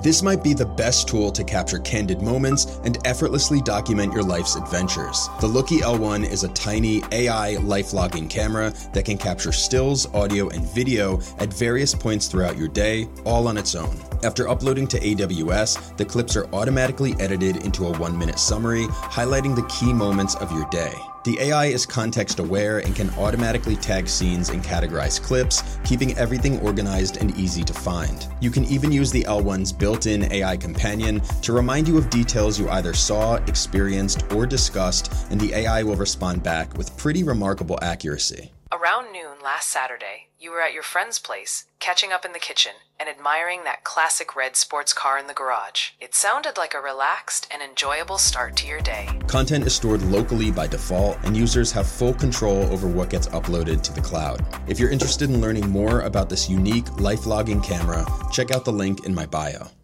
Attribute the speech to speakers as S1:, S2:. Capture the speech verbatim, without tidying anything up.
S1: This might be the best tool to capture candid moments and effortlessly document your life's adventures. The Looky L one is a tiny A I life logging camera that can capture stills, audio, and video at various points throughout your day, all on its own. After uploading to A W S, the clips are automatically edited into a one-minute summary, highlighting the key moments of your day. The A I is context-aware and can automatically tag scenes and categorize clips, keeping everything organized and easy to find. You can even use the L one's built-in A I companion to remind you of details you either saw, experienced, or discussed, and the A I will respond back with pretty remarkable accuracy.
S2: Around noon last Saturday, you were at your friend's place, catching up in the kitchen, and admiring that classic red sports car in the garage. It sounded like a relaxed and enjoyable start to your day.
S1: Content is stored locally by default, and users have full control over what gets uploaded to the cloud. If you're interested in learning more about this unique life logging camera, check out the link in my bio.